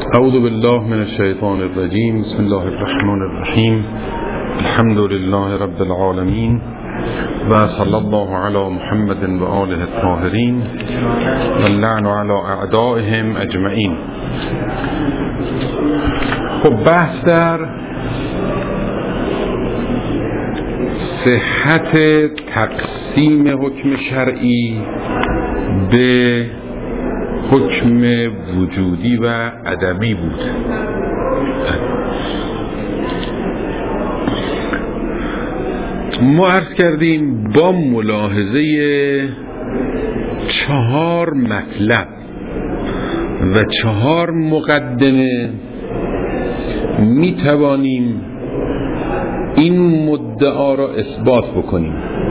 اعوذ بالله من الشیطان الرجیم. بسم الله الرحمن الرحیم. الحمد لله رب العالمین و صلی الله علی محمد و آله الطاهرین و اللعن علی اعدائهم اجمعین. خب بحث در صحت تقسیم حکم شرعی به حکم وجودی و عدمی بود. ما عرض کردیم با ملاحظه 4 مطلب و 4 مقدمه می توانیم این مدعا را اثبات بکنیم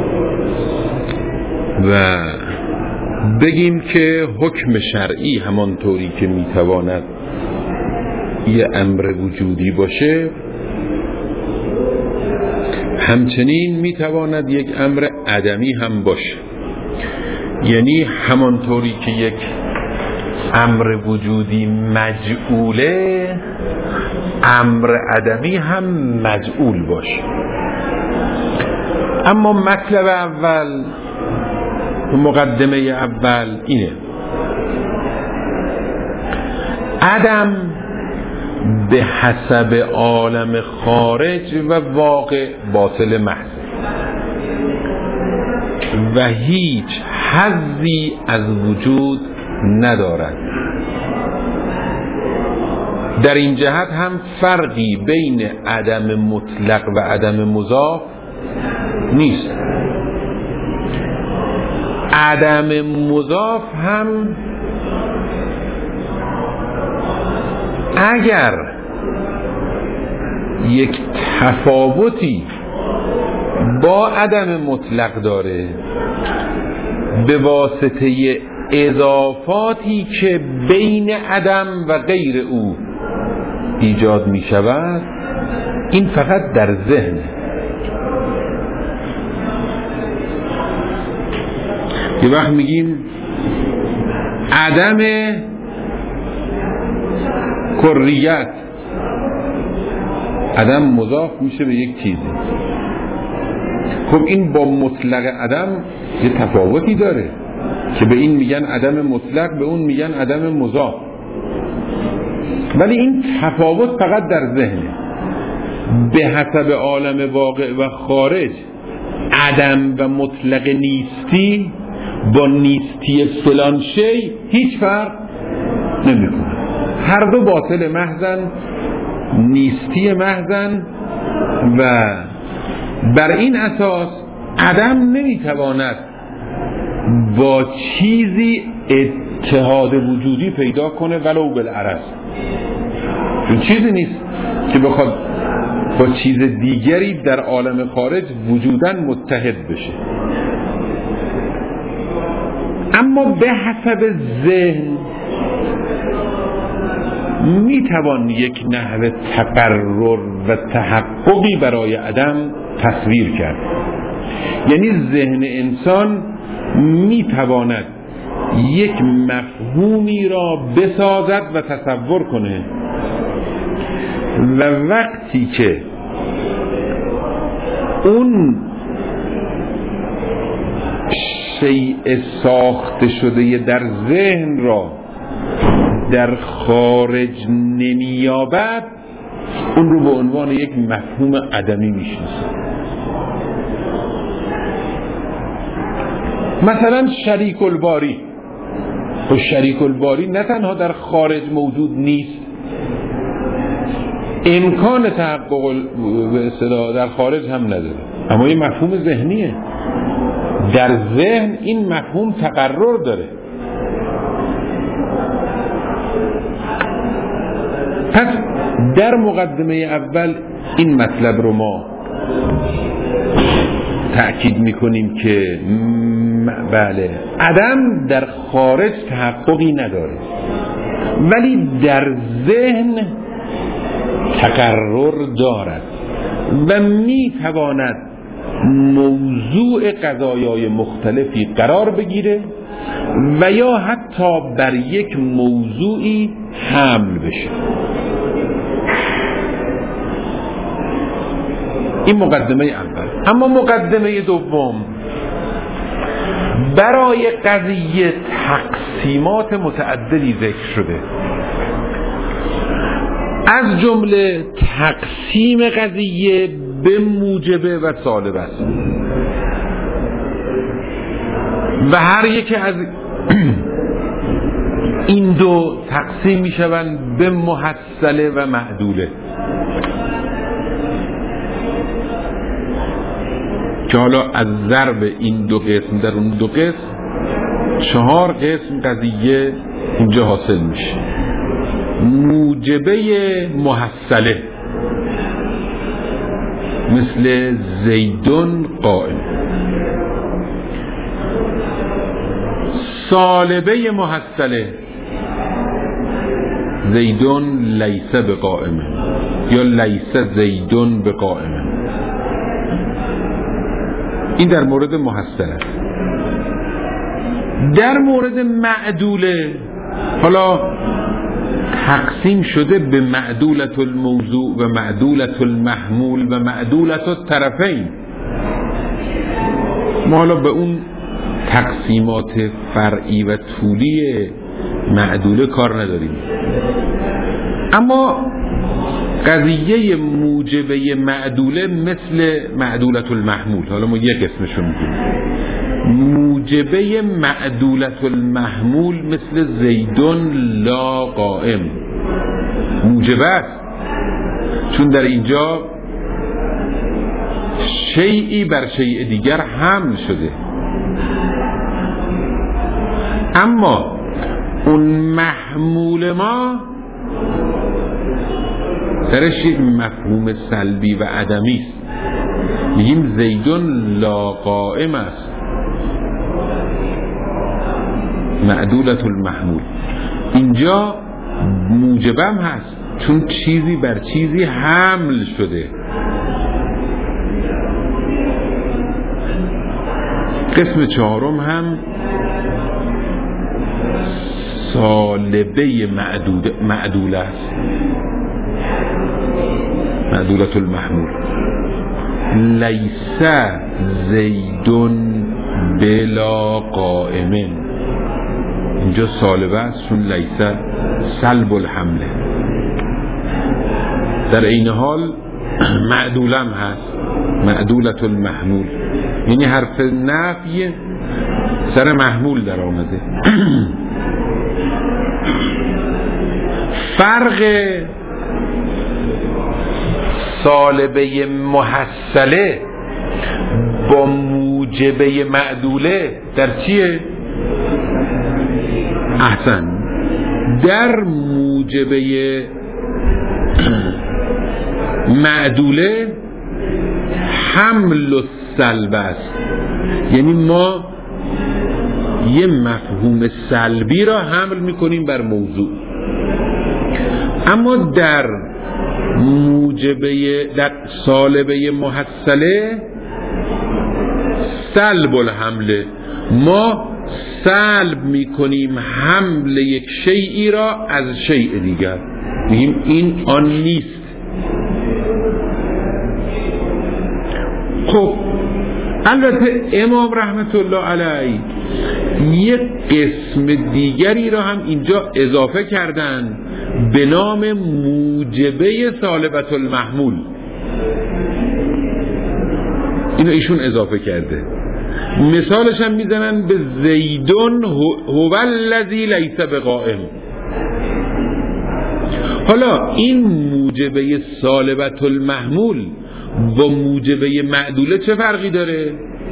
و بگیم که حکم شرعی همانطوری که میتواند یه امر وجودی باشه، همچنین میتواند یک امر عدمی هم باشه. یعنی همانطوری که یک امر وجودی مجعوله، امر عدمی هم مجعول باشه. اما مطلب اول، مقدمه اول اینه: عدم به حسب عالم خارج و واقع باطل محض و هیچ حظی از وجود ندارد. در این جهت هم فرقی بین عدم مطلق و عدم مضاف نیست. عدم مضاف هم اگر یک تفاوتی با عدم مطلق داره به واسطه اضافاتی که بین عدم و غیر او ایجاد می شود، این فقط در ذهن. یه وقت میگیم عدم کریت، عدم مضاف میشه به یک چیزی. خب این با مطلق عدم یه تفاوتی داره که به این میگن عدم مطلق، به اون میگن عدم مضاف، ولی این تفاوت فقط در ذهنه. به حسب عالم واقع و خارج عدم و مطلق نیستی با نیستی فلان شی هیچ فرق نمیکنه. هر دو باطل محضن، نیستی محضن، و بر این اساس عدم نمیتواند با چیزی اتحاد وجودی پیدا کنه ولو بالعرض. چون چیزی نیست که بخواد با چیز دیگری در عالم خارج وجوداً متحد بشه. اما به حسب ذهن میتوان یک نحو تقرر و تحققی برای عدم تصویر کرد. یعنی ذهن انسان میتواند یک مفهومی را بسازد و تصور کنه و وقتی که اون شیء ساخته شده در ذهن را در خارج نمیابد، اون رو به عنوان یک مفهوم عدمی میشناسه. مثلا شریک الباری. و شریک الباری نه تنها در خارج موجود نیست، امکان تحقق به اصطلاح در خارج هم نداره، اما یه مفهوم ذهنیه. در ذهن این مفهوم تقرر داره. پس در مقدمه اول این مطلب رو ما تأکید میکنیم که بله، عدم در خارج تحققی نداره، ولی در ذهن تقرر دارد و میتواند موضوع قضایای مختلفی قرار بگیره و یا حتی بر یک موضوعی حمل بشه. این مقدمه اول. اما مقدمه دوم، برای قضیه تقسیمات متعددی ذکر شده، از جمله تقسیم قضیه به موجبه و سالبه است و هر یکی از این دو تقسیم می شوند به محصله و معدوله، که حالا از ضرب این دو قسم در اون دو قسم 4 قسم قضیه اینجا حاصل میشه. موجبه محصله مثل زیدون قائم، سالبه محصله زیدون لیس بقائمه یا لیس زیدون بقائمه. این در مورد محصله. در مورد معدوله حالا تقسیم شده به معدولت الموضوع و معدولت المحمول و معدولت الطرفین. ما حالا به اون تقسیمات فرعی و طولی معدوله کار نداریم، اما قضیه موجبه معدوله مثل معدولت المحمول، حالا ما یک اسمشو میگیم، موجبه معدولت المحمول مثل زیدون لا قائم موجبه است، چون در اینجا شیئی بر شیء دیگر حمل شده. اما اون محمول ما درش یک مفهوم سلبی و عدمی است، میگیم زیدون لا قائم است، معدولت المحمول. اینجا موجبم هست چون چیزی بر چیزی حمل شده. قسم 4 هم سالبه معدوله است، معدولت المحمول. لیس زیدون بلا قائمن، اینجا سالبه است چون لیس سلب الحمله. در این حال معدولم هست، معدولت المحمول، یعنی حرف نفی سر محمول در آمده. فرق سالبه محصله با موجبه معدوله در چیه؟ احسن، در موجبه معدوله حمل و سلب است، یعنی ما یه مفهوم سلبی را حمل میکنیم بر موضوع. اما در سالبه محصله سلب الحمله، ما سلب میکنیم حمل یک شیئی را از شیء دیگر، میگیم این آن نیست. خب البته امام رحمت الله علیه یک قسم دیگری را هم اینجا اضافه کردن به نام موجبه سالبت المحمول. اینو ایشون اضافه کرده، مثالش هم میزنن به زیدون هو الذی لیس بقائم. حالا این موجبه سالبت المحمول با موجبه معدوله چه فرقی داره؟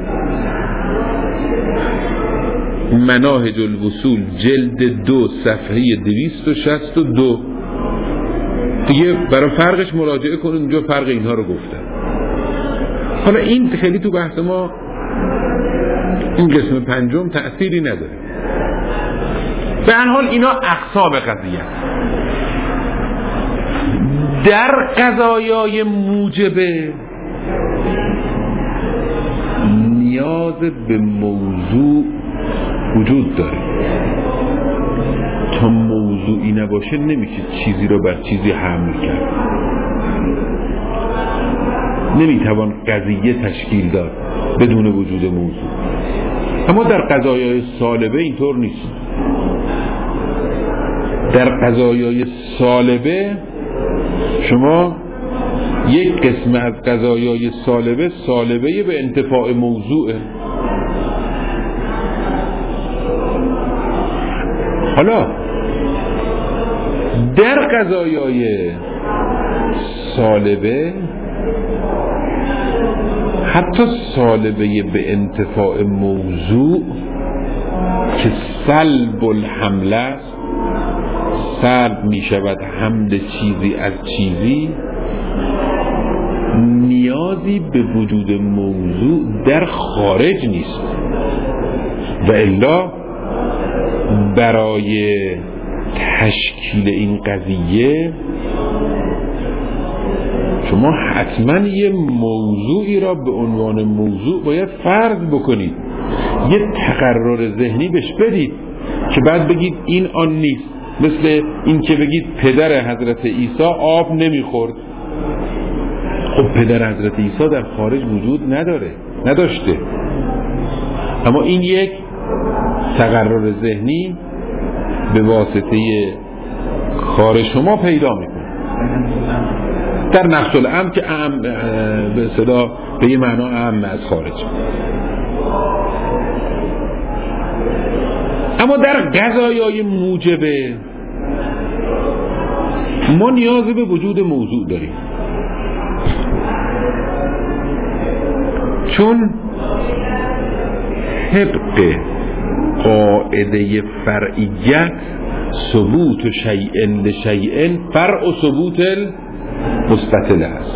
مناهج الوصول جلد 2 صفحه 262 دیگه برای فرقش مراجعه کنید، اونجا فرق اینها رو گفتم. حالا این خیلی تو بحث ما این قسم 5 تأثیری نداره. به هر حال اینا اقسام قضیه است. در قضایای موجبه نیاز به موضوع وجود داره. تا موضوعی نباشه نمیشه چیزی رو بر چیزی حمل کرد، نمیتوان قضیه تشکیل داد بدون وجود موضوع. اما در قضایای سالبه اینطور نیست. در قضایای سالبه شما یک قسم از قضایای سالبه به انتفاع موضوعه. حالا در قضایای سالبه حتی سالبه به انتفاع موضوع که سلب الحمله است، سلب می شود حمل چیزی از چیزی، نیازی به وجود موضوع در خارج نیست. و الا برای تشکیل این قضیه شما حتما یه موضوعی را به عنوان موضوع باید فرض بکنید، یه تقرر ذهنی بهش بدید که بعد بگید این آن نیست. مثل این که بگید پدر حضرت عیسی آب نمیخورد. خب پدر حضرت عیسی در خارج وجود نداشته، اما این یک تقرر ذهنی به واسطه کار شما پیدا میکنه در نقش الامر که به اصطلاح به یه معنا اعم از خارج. اما در قضایای موجبه ما نیاز به وجود موضوع داریم، چون طبق قاعده فرعیت ثبوت شیء لشیء فرع ثبوت المستتل است.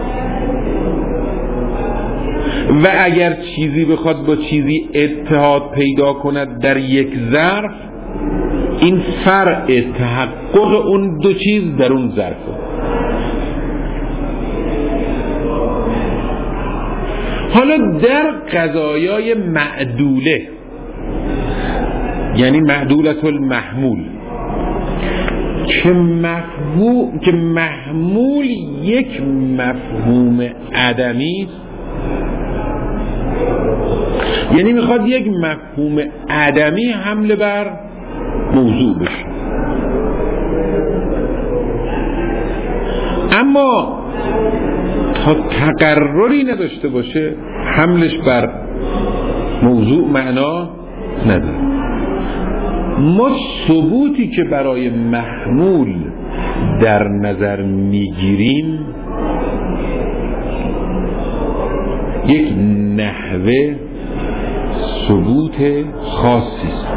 و اگر چیزی بخواد با چیزی اتحاد پیدا کند در یک ظرف، این فرع تحقق اون دو چیز در اون ظرفه. حالا در قضایای معدوله، یعنی معدولت المحمول، که محمول یک مفهوم عدمی است، یعنی میخواد یک مفهوم عدمی حمله بر موضوع بشه. اما تا تقرری نداشته باشه حملش بر موضوع معنا نداره. ما ثبوتی که برای محمول در نظر میگیریم یک نحوه ثبوت خاصی است.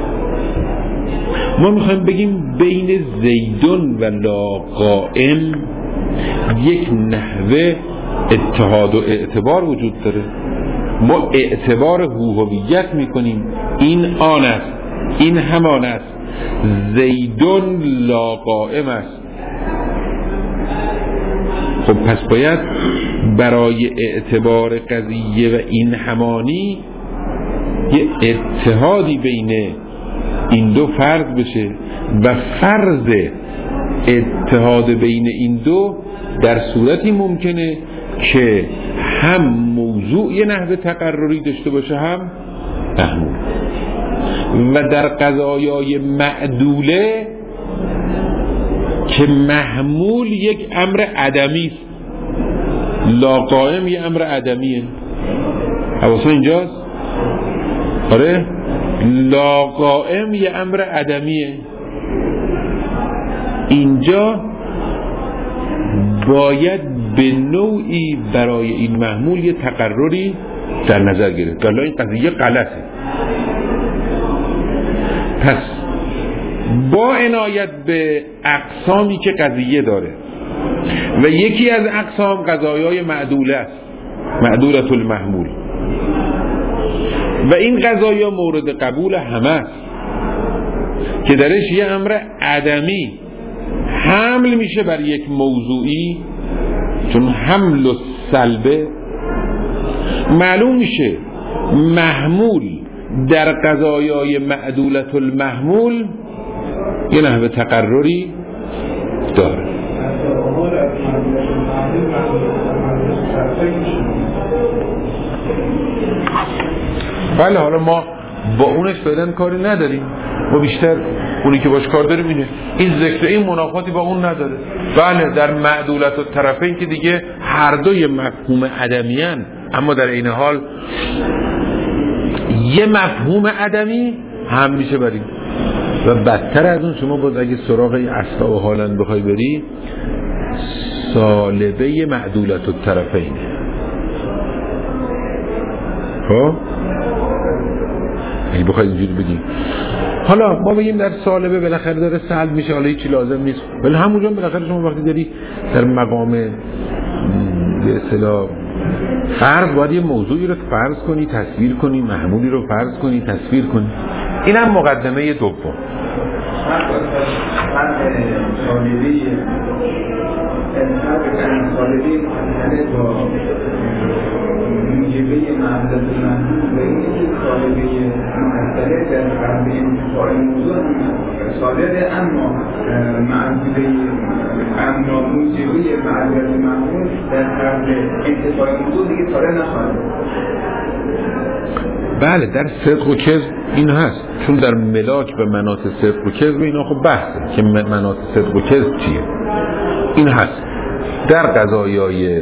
ما میخوایم بگیم بین زیدون و لا قائم یک نحوه اتحاد و اعتبار وجود داره. ما اعتبار هویت میکنیم، این آن است، این همان است، زیدون لا قائم است. خب پس باید برای اعتبار قضیه و این همانی یه اتحادی بین این دو فرض بشه و فرض اتحاد بین این دو در صورتی ممکنه که هم موضوع یه نحوه تقرری داشته باشه هم محمول. و در قضایای معدوله که محمول یک امر عدمی است، لا قائم یه امر عدمیه. حواستون اینجاست؟ آره، لا قائم یه امر عدمیه. اینجا باید به نوعی برای این محمول یه تقرری در نظر گرفت. ولی این قضیه غلطه. پس با عنایت به اقسامی که قضیه داره و یکی از اقسام قضایای معدوله است، معدولت المحمول، و این قضایا مورد قبول همه است که درش یه امر عدمی حمل میشه بر یک موضوعی، چون حمل و سلبه معلوم میشه محمول در قضایای معدولة المحمول یه نحوه تقرری داره. بله حالا ما با اونش فعلا کاری نداریم، ما بیشتر اونی که باش کار داریم اینه، این ذکر این منافاتی با اون نداره. بله در معدولة الطرفین که دیگه هر دوی مفهوم عدمیان، اما در این حال یه مفهوم عدمی هم میشه بریم و بدتر از اون شما باز اگه سراغ اصلا و حالا بخوای بری سالبه معدولة الطرفین. خب اگه بخواید اینجوری بگیم حالا ما بگیم در سالبه بالاخره داره سلب میشه، حالا هیچی لازم نیست، ولی همونجا بالاخره شما وقتی داری در مقام به اصطلاح فرض باید یه موضوعی رو فرض کنی، تصویر کنی، محمولی رو فرض کنی، تصویر کنی. این هم مقدمه دوم. موجبه معدل محدود و اینکه سالبه معدله در قرب انتفاع موضوع سالبه، اما معدله اما موجبه معدل محدود در قرب انتفاع موضوع دیگه ساله نخواهد. بله در صدق و کذب این هست، چون در ملاک به مناط صدق و کذب اینا خب بحثه که مناط صدق و کذب چیه. این هست در قضایای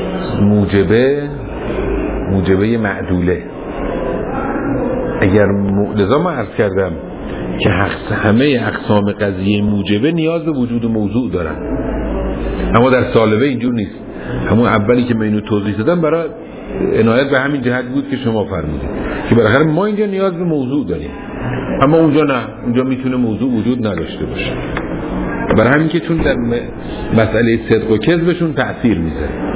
موجبه معدوله. اگر لذا ما عرض کردم که همه اقسام قضیه موجبه نیاز به وجود موضوع دارن، اما در سالبه اینجور نیست. همون اولی که من اینو توضیح دادم برای عنایت به همین جهت بود که شما فرمودید که بالاخره ما اینجا نیاز به موضوع داریم، اما اونجا نه، اونجا میتونه موضوع وجود نداشته باشه. برای همین که چون در مسئله صدق و کذبشون تأثیر میذاره.